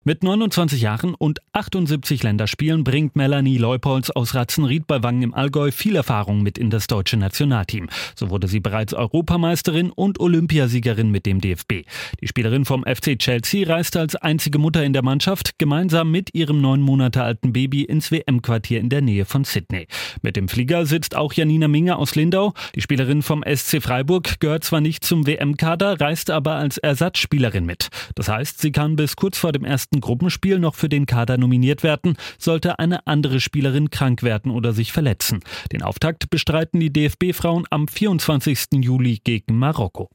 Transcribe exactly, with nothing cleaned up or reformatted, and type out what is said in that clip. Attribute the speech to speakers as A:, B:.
A: Mit neunundzwanzig Jahren und achtundsiebzig Länderspielen bringt Melanie Leupolz aus Ratzenried bei Wangen im Allgäu viel Erfahrung mit in das deutsche Nationalteam. So wurde sie bereits Europameisterin und Olympiasiegerin mit dem D F B. Die Spielerin vom F C Chelsea reiste als einzige Mutter in der Mannschaft gemeinsam mit ihrem neun Monate alten Baby ins W M-Quartier in der Nähe von Sydney. Mit dem Flieger sitzt auch Janina Minge aus Lindau. Die Spielerin vom S C Freiburg gehört zwar nicht zum W M-Kader, reist aber als Ersatzspielerin mit. Das heißt, sie kann bis kurz vor dem ersten Gruppenspiel noch für den Kader nominiert werden, sollte eine andere Spielerin krank werden oder sich verletzen. Den Auftakt bestreiten die D F B-Frauen am vierundzwanzigsten Juli gegen Marokko.